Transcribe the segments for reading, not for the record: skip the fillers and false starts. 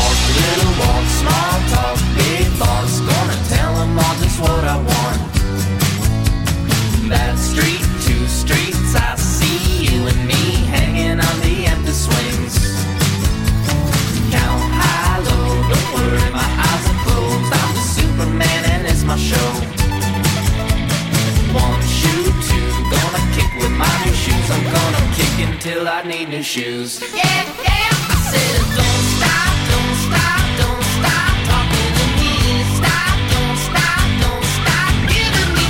little walk, small talk, big thoughts. Gonna tell them all just what I want. That street, 2 streets, I see you and me hanging on the empty swings. Count high, low, don't worry, my eyes are closed. I'm the Superman and it's my show. 1 shoe, 2, gonna kick with my new shoes. I'm gonna kick until I need new shoes. Yeah, yeah, I said don't stop, don't stop, don't stop talking to me. Stop, don't stop, don't stop giving me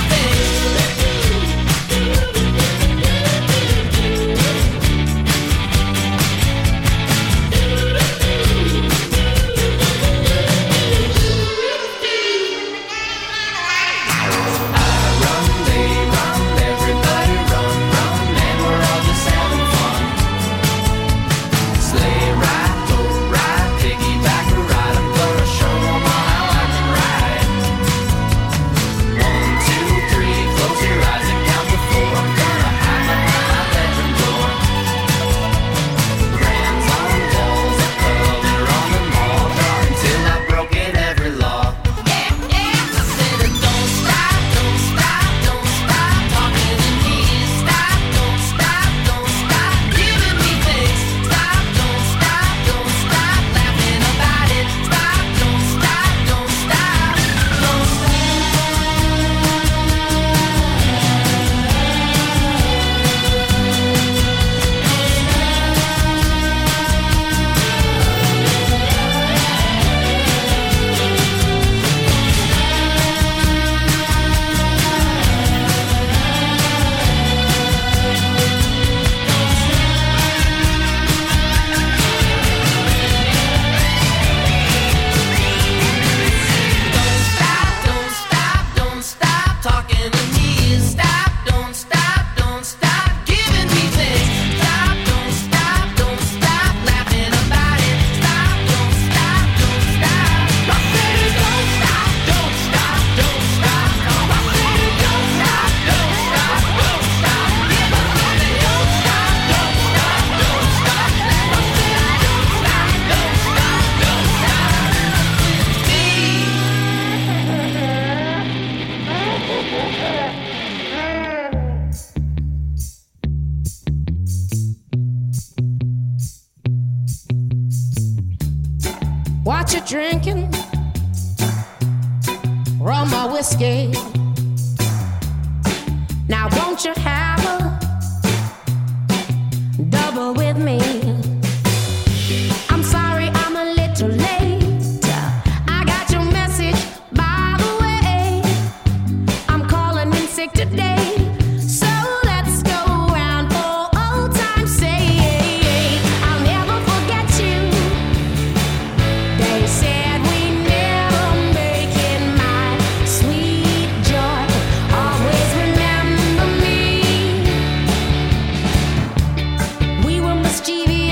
What you drinking? Rum or whiskey? Now won't you have a double with me? I'm sorry I'm a little late. I got your message, by the way. I'm calling in sick today. So let's go round for old time's sake. I'll never forget you. They said we never make it, my sweet joy. Always remember me. We were mischievous.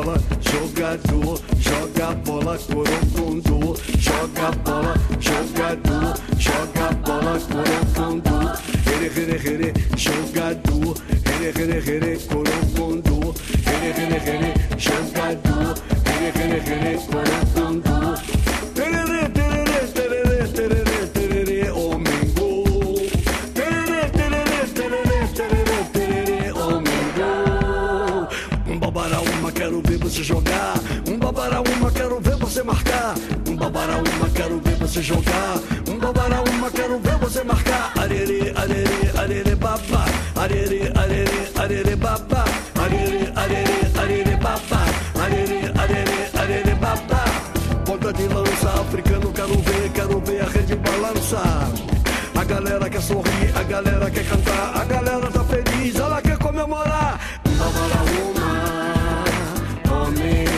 bola, jogador, joga bola, corocondô. Joga bola, jogador, joga bola, corocondô. Here, here, here, jogador, here, here, here, corocondô. Here, here, here, jogador, here, here, here, corocondô. Tererê, tererê, tererê, tererê, tererê, homem gol. Tererê, tererê, tererê, tererê, tererê, homem gol. Babaraúma, quero ver você jogar. Babaraúma, quero ver você marcar. Babaraúma, quero ver você jogar. Babaraúma, quero ver você marcar. Arerê, arerê, arerê, babá. Arerê, arerê, arerê, babá. Arerê, arerê, arerê, babá. Arerê, arerê, arerê, babá. Ponta de lança, africano, quero ver a rede balançar. A galera quer sorrir, a galera quer cantar. A galera tá feliz, ela quer comemorar. Babaraúma, homem.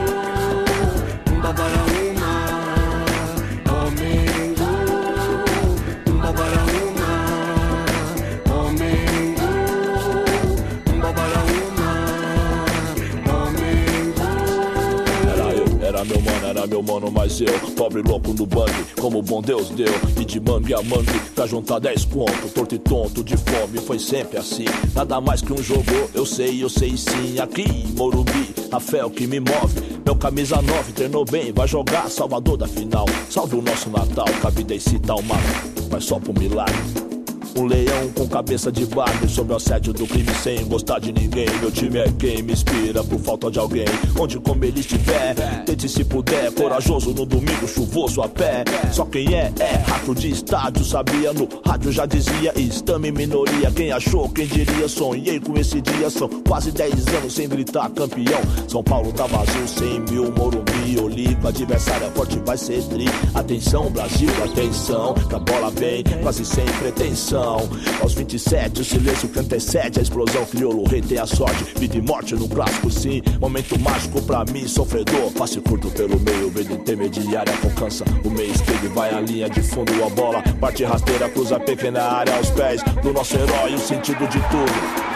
Era meu mano, mas eu, pobre louco no bang, como bom Deus deu. E de mangue a mangue, pra juntar 10 conto, torto e tonto de fome, foi sempre assim. Nada mais que um jogo, eu sei sim. Aqui em Morumbi, a fé é o que me move. Meu camisa 9 treinou bem, vai jogar Salvador da final. Salve o nosso Natal, que a vida é esse tal mar, mas só pro milagre. Um leão com cabeça de bagre, sob o assédio do crime sem gostar de ninguém. Meu time é quem me inspira por falta de alguém. Onde como ele estiver, tente se puder. Corajoso no domingo, chuvoso a pé. Só quem é rato de estádio, sabia. No rádio já dizia, estamos em minoria. Quem achou, quem diria, sonhei com esse dia. São quase 10 anos sem gritar campeão. São Paulo tá vazio, 100 mil, Morumbi, Olímpico, adversário é forte, vai ser tri. Atenção Brasil, atenção, que a bola vem quase sem pretensão. Aos 27, o silêncio canta excede. A explosão crioulo, rei tem a sorte. Vida e morte no clássico, sim. Momento mágico pra mim, sofredor. Passe curto pelo meio, vendo intermediária alcança o meio esquerdo, vai a linha de fundo. A bola parte rasteira, cruza a pequena área aos pés do nosso herói, o sentido de tudo.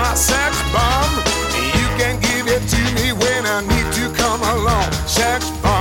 Sex bomb, you can give it to me when I need to come along. Sex bomb.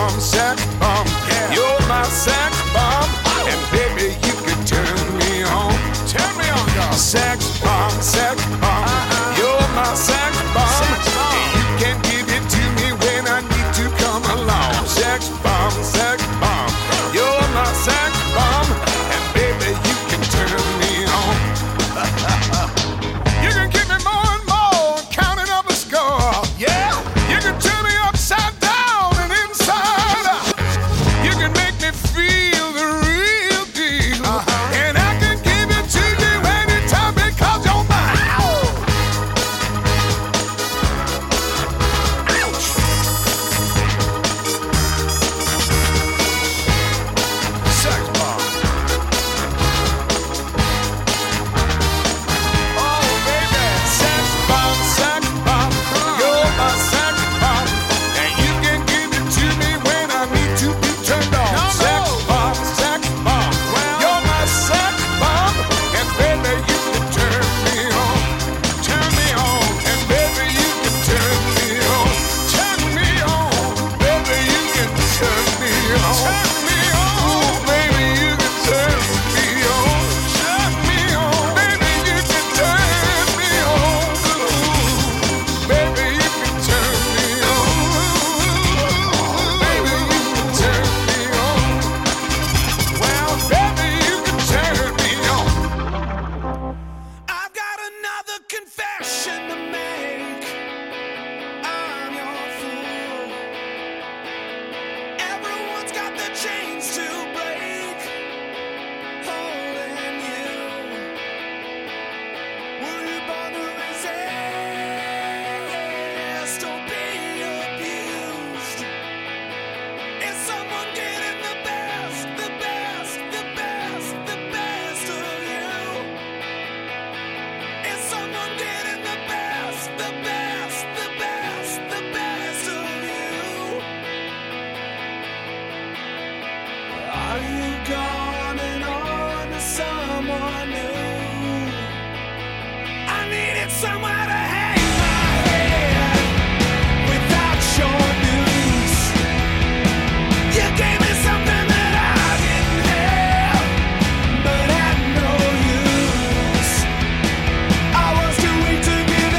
someone new. I needed somewhere to hang my head without your news. You gave me something that I didn't have, but had no use. I was too weak to give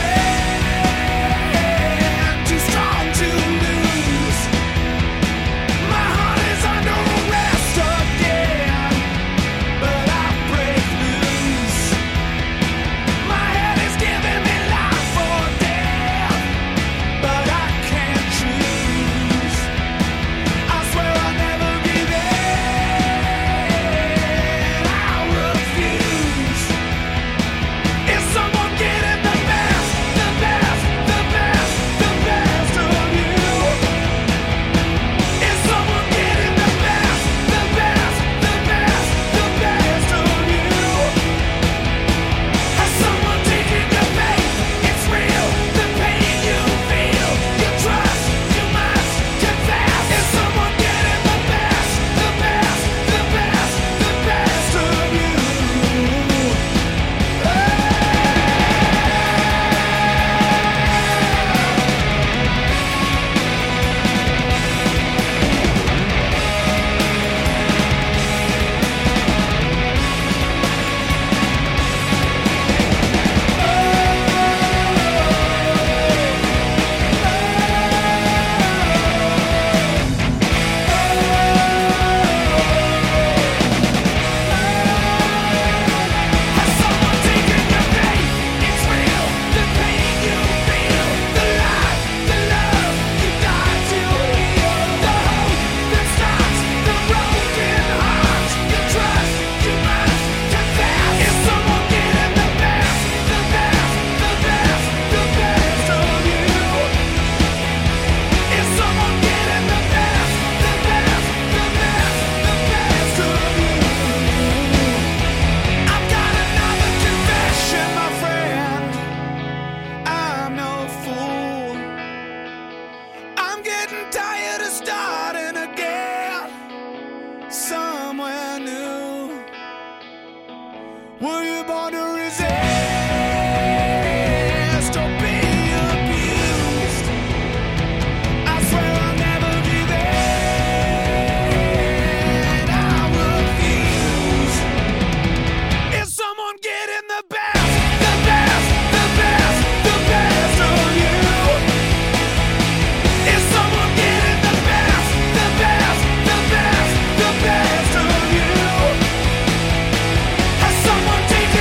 in, too strong to lose. My heart is under arrest again, but I break loose. My head is giving me life or death, but I can't choose. I swear I'll never give in. I refuse. Is someone getting the best, the best, the best, the best of you? Is someone getting the best, the best, the best, the best of you? Has someone taken your faith? It's real, the pain you feel. You trust, you must confess. Is someone getting the best, the best, the best, the best of you? Has someone taken your faith? It's real, the pain you feel, the life, the love you died to heal, the hope that stops the broken heart. You trust, you must confess. Is someone getting the best, the best, the best, the best of you? Is someone getting the best, the best, the best, the best of you? I've got another confession, my friend. I'm no fool. I'm getting tired of starting again somewhere new. Were you born to resist or be abused? I swear I'll never give in. I refuse. Is someone getting the best, the best, the best, the best of you? Is someone getting the best, the best, the best, the best of you? Has someone taken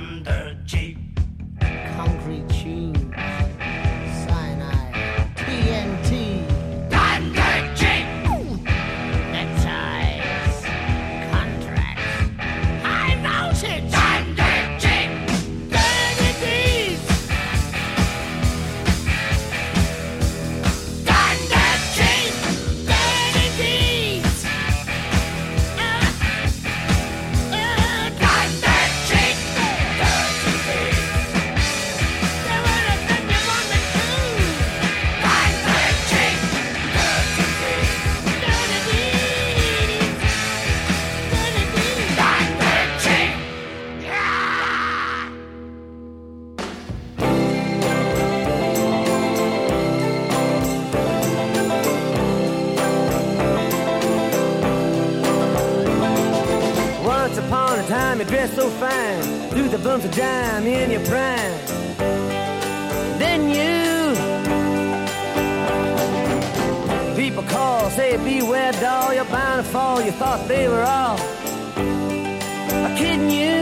Thunder Jeep. Concrete tubes, cyanide, TNT. Thunder Jeep. Neckties, contracts, high voltage. Thunder Jeep. Dirty deeds. Thunder Jeep. Dirty deeds. Thunder Jeep. They were the thing you want to do. Thunder Jeep. Dirty deeds. Dirty deeds. Thunder Jeep. Once upon a time you dressed so fine, threw the bumps of dime in your prime. Then you people call, say beware doll, you're bound to fall. You thought they were all kidding you.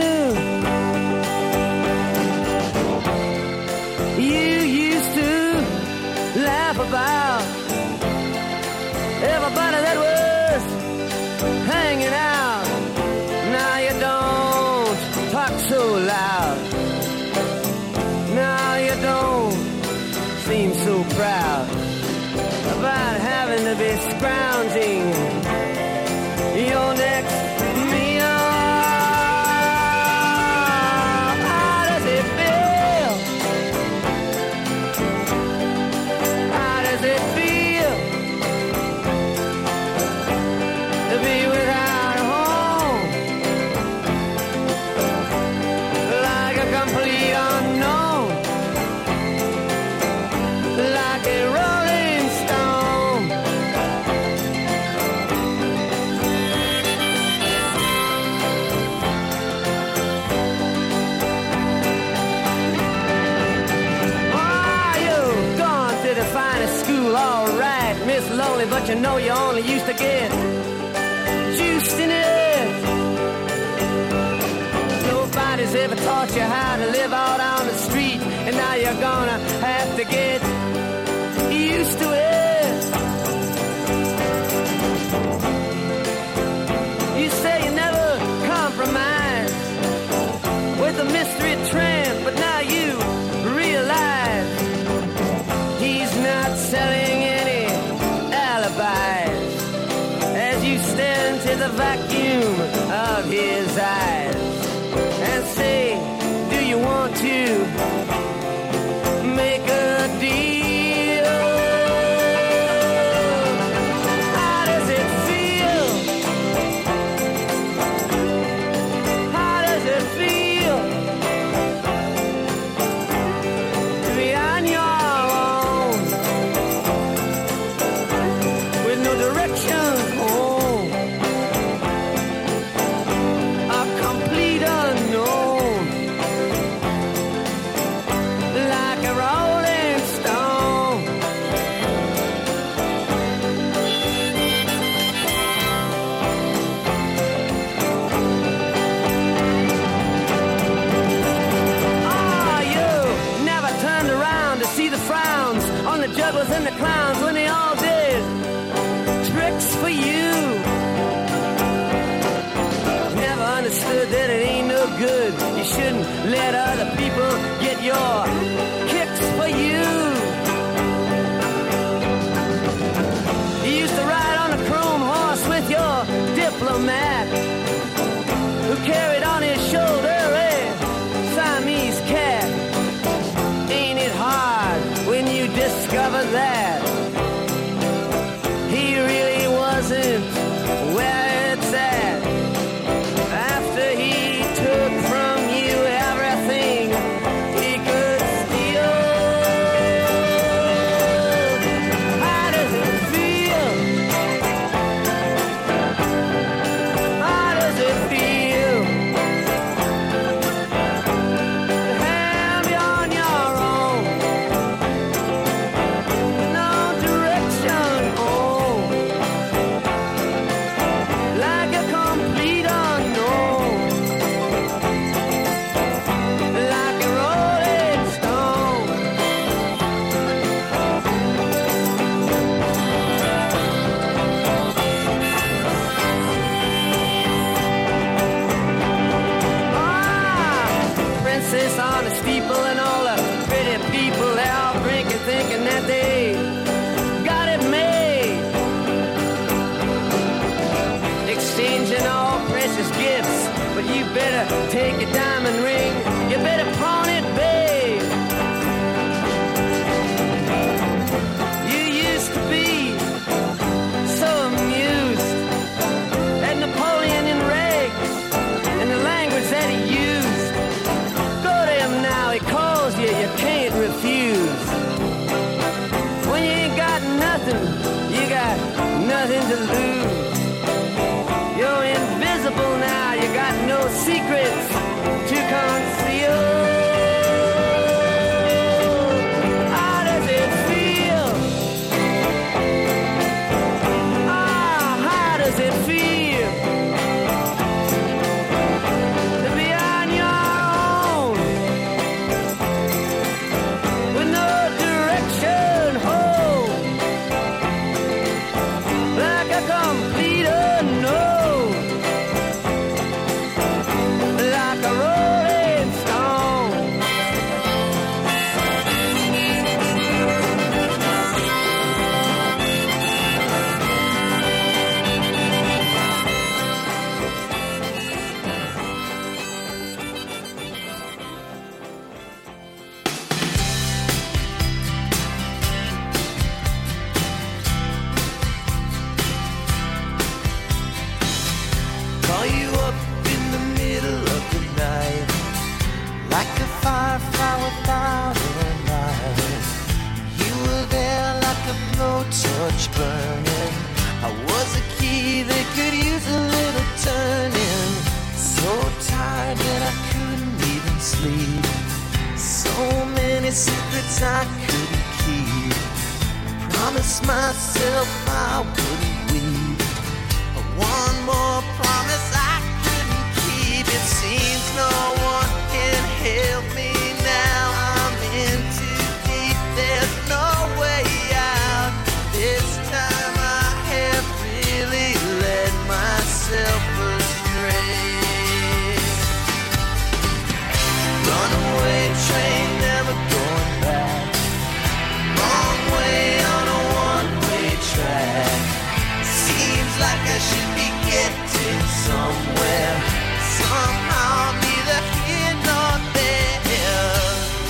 You used to laugh about everybody that was hanging out. Now you don't talk so loud. Now you don't seem so proud about having to be scrounging your next meal. How does it feel? How does it feel to be without a home? Like a complete unknown, like a rolling stone. Oh, you've gone to the finest school, all right, Miss Lonely, but you know you only used to get juiced in it. Nobody's ever taught you how to live out on the street, and now you're gonna have to get used to it. You say you never compromise with a mystery tramp, but now you realize he's not selling any alibis as you stare into the vacuum of his eyes and say, do you want to make a deal? How does it feel? How does it feel to be on your own with no direction home? A complete unknown, like a rolling stone. Oh, you never turned around to see the frowns on the jugglers and the clowns when they all did tricks for you. Never understood that it ain't no good. You shouldn't let other people get your kicks for you. You used to ride on a chrome horse with your diplomat, who carried on his shoulder a Siamese cat. Ain't it hard when you discover that he really wasn't where it's at? After he took from you everything he could steal. emphasis on the steeple and all the pretty people, they all drinking, thinking that they got it made. Exchanging all precious gifts, but you better take your diamond ring, you better pawn it, babe. You used to be so amused at Napoleon and rags and the language that he used. Go to him now, he calls you, you can't refuse. When you ain't got nothing, you got nothing to lose. You're invisible now, you got no secrets to conceal. How does it feel? Ah, how does it feel to be on your own with no direction home, like a complete unknown, like a rolling stone? Call you up in the middle of the night, like a firefly without a light. You were there like a blowtorch burning. I was a key that could use a little turning. So tired that I couldn't even sleep. So many secrets I couldn't keep. Promised myself I wouldn't weep. One more promise I couldn't keep. It seems no one can help me now. I'm in too deep, there's no way out. This time I have really led myself astray. Runaway train, never going back. Wrong way on a one-way track. Seems like I should be getting somewhere. Somehow neither here nor there.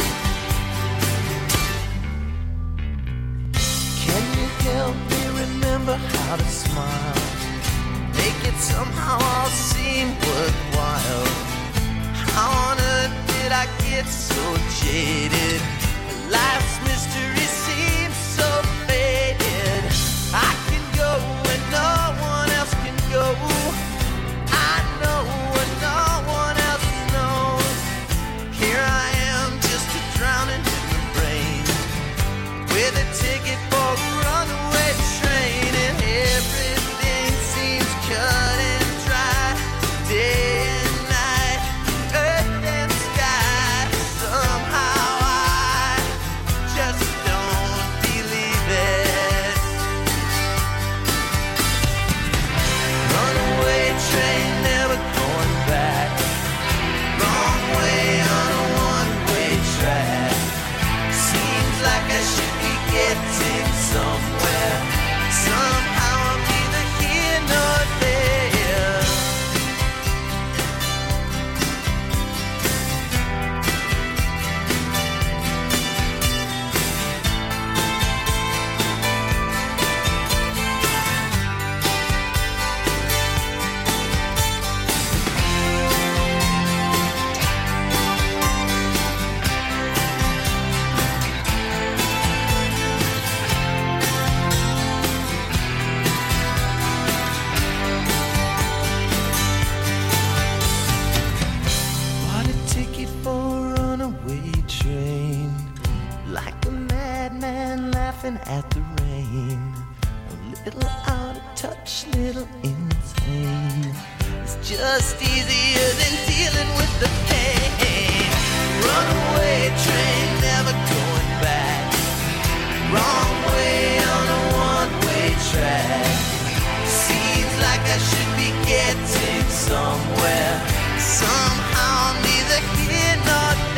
Can you help me remember how to smile? Make it somehow all seem worthwhile. How on earth did I get so jaded? Life's mystery seems so faded. I can go where no one else can go. I know what no one else knows. Here I am, just a drowning in the rain, with a ticket for a runaway train, and everything seems cut and dry. Day and night, earth and sky. Somehow I just don't believe it. Runaway train, never going back. Wrong way on a one-way track. Seems like I should be getting somewhere. Somehow I'm neither here nor there. Bought a ticket for a runaway train, like a madman laughing at the rain. A little out of touch, little insane. It's just easier than dealing with the pain. Runaway train, never going back. Wrong way on a one-way track. Seems like I should be getting somewhere. Somehow neither here nor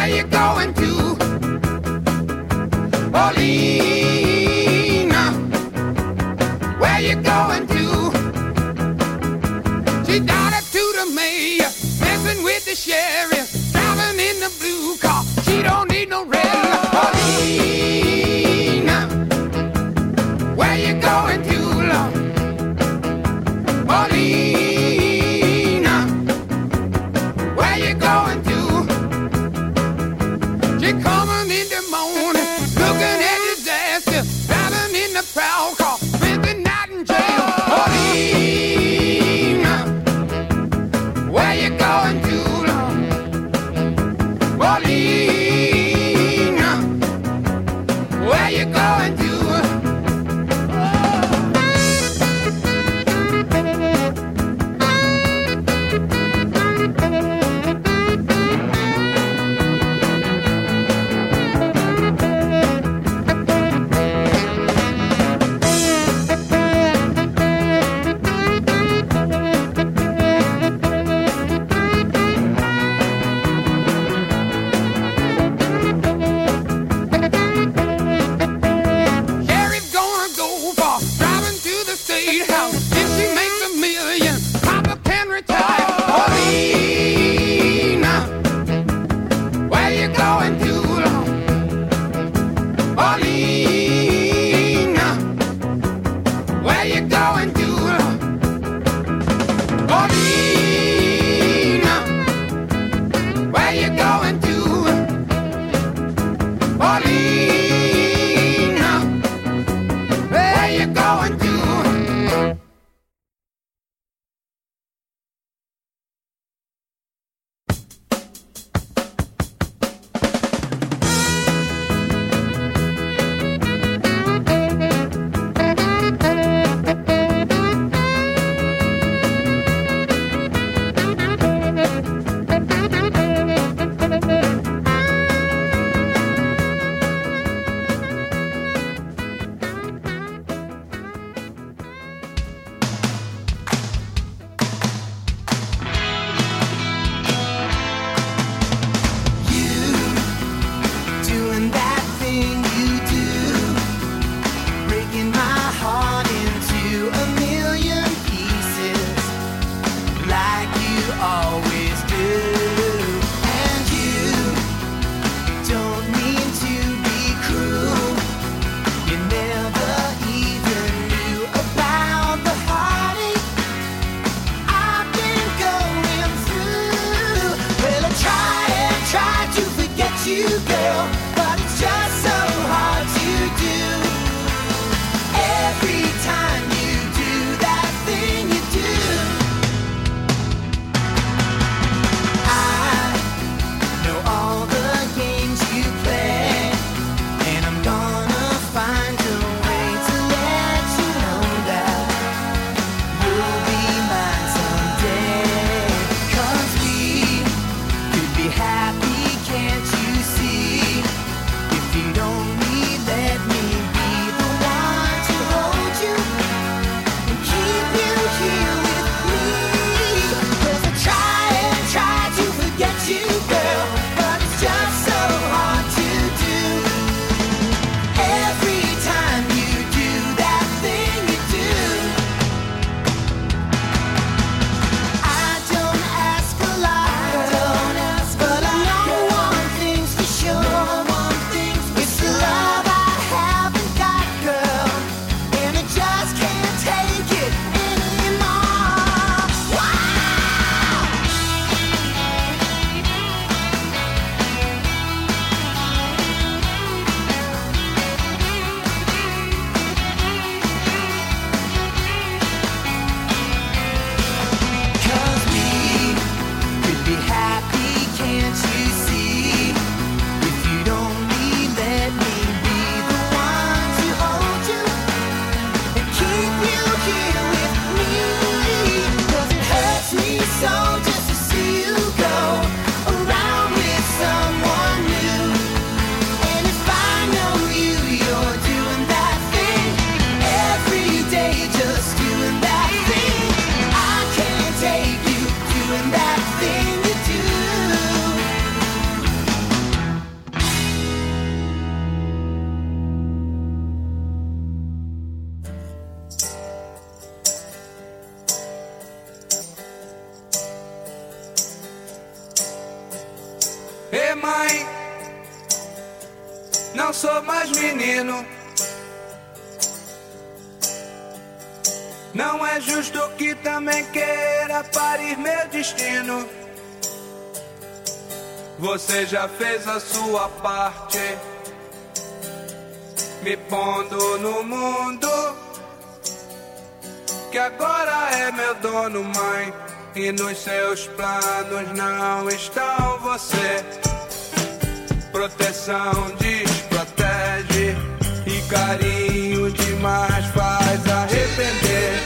you going to? Paulina, where you going to? She daughter to the mayor, messing with the sheriff, driving in the blue car. She don't need no red. Paulina, where you going to, Lord? Paulina, where you going to? She coming in the morning, looking at disaster, driving in the proud car, spent the night in jail. Paulina, where you going to, Lord? Paulina, where you going to? Sheriff's gonna go for driving to the state house. If she makes $1 million, Papa can retire. Paulina, where you going to, Lord? Paulina, where you going to, Lord? Paulina, where you going to? Paulina, where you going to? Doing that thing you do, breaking my heart into a million pieces, like you always do. And you don't mean to be cruel. You never even knew about the heartache I've been going through. Well, I try to forget you, girl, but it's just so hard to do. Every time you do that thing you do, I know all the games you play, and I'm gonna find a way to let you know that you'll be mine someday. 'Cause we could be happy, can't you see? If you don't mãe, não sou mais menino. Não é justo que também queira parir meu destino. Você já fez a sua parte, me pondo no mundo, que agora é meu dono, mãe. E nos seus planos não estão você. Proteção desprotege e carinho demais faz arrepender.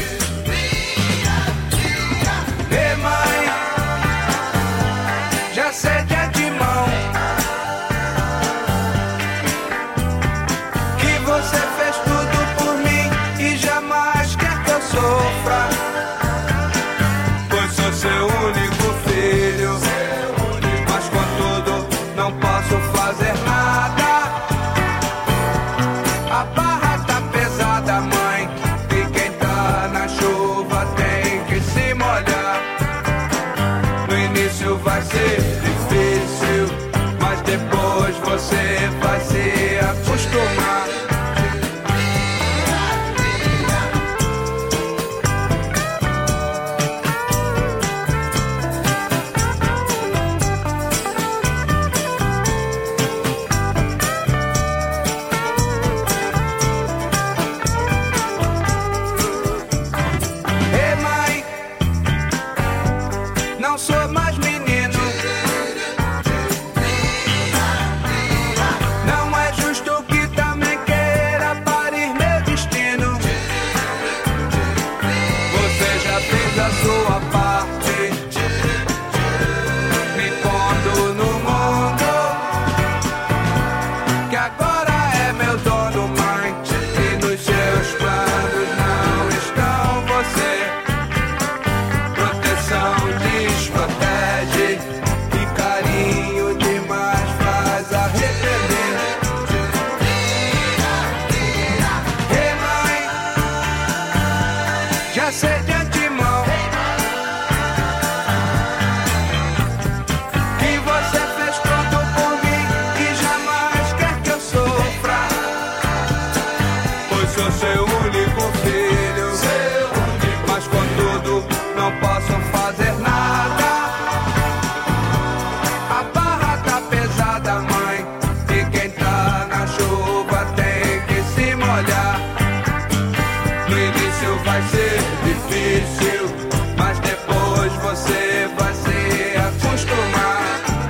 Ei, mãe, já sei de antemão que você fez tudo por mim e jamais quer que eu sofra, pois sou seu único filho. Mas contudo não posso fazer nada. A barra tá pesada, mãe, e quem tá na chuva tem que se molhar. No início vai ser difícil, mas depois você vai se acostumar. Ei, mãe, não sou mais menino. Não é justo que também queira parir meu destino. Você já fez a sua parte, me pondo no mundo, que agora é meu dono, mãe. E nos seus planos não estão você. Proteção desprotege e carinho demais faz arrepender. Ei, mãe, já sei de antemão que você fez tudo por mim e jamais quer que eu sofra, pois sou seu único filho. Mas contudo não posso fazer nada. A barra tá pesada, mãe, e quem tá na chuva tem que se molhar. No início vai ser difícil, mas depois você vai se acostumar.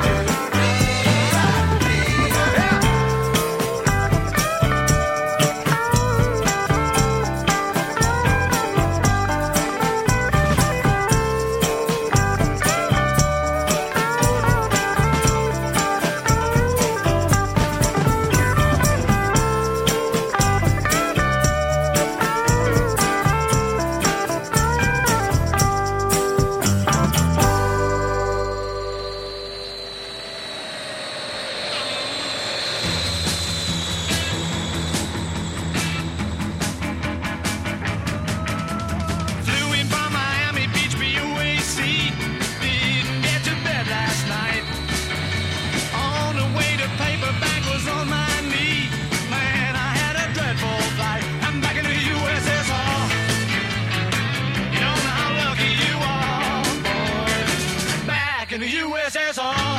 Flew in from Miami Beach, BUAC. Didn't get to bed last night. On the way to paperback was on my knee. Man, I had a dreadful flight. I'm back in the USSR. You don't know how lucky you are, boy. Back in the USSR.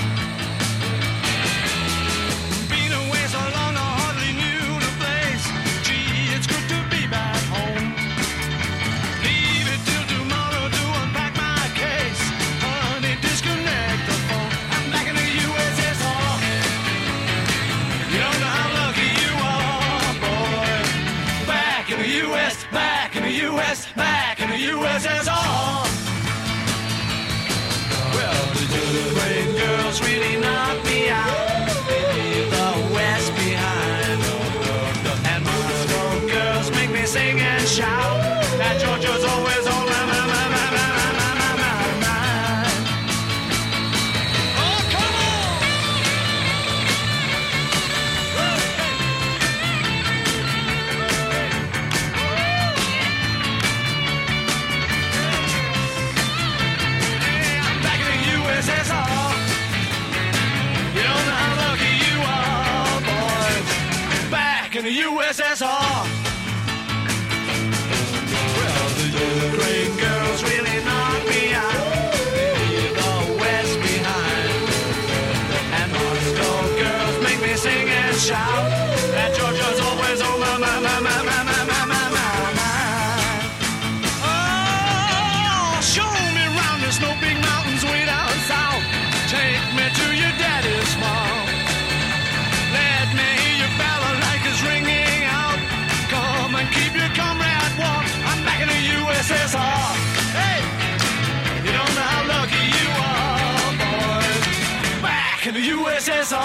Been away so long, I hardly knew the place. Gee, it's good to be back home. Leave it till tomorrow to unpack my case. Honey, disconnect the phone. I'm back in the USSR. You don't know how lucky you are, boy. Back in the US, back in the US, back in the USSR. Well, the good girls really knocked me out. They leave the West behind. And Moscow girls make me sing and shout. And Georgia's always on my mind. Oh, come on! Hey, I'm back in the USSR. in the USSR. Well, the Ukraine girls really knock me out. They leave the West behind. And Moscow girls make me sing and shout. That Georgia's always on my mind. Oh, show me round the snow big mountains way down south. Take me to your daddy's farm. Let me hear your balalaikas ringing out. Come and keep your comrade warm. I'm back in the USSR. Hey, you don't know how lucky you are, boys. Back in the USSR.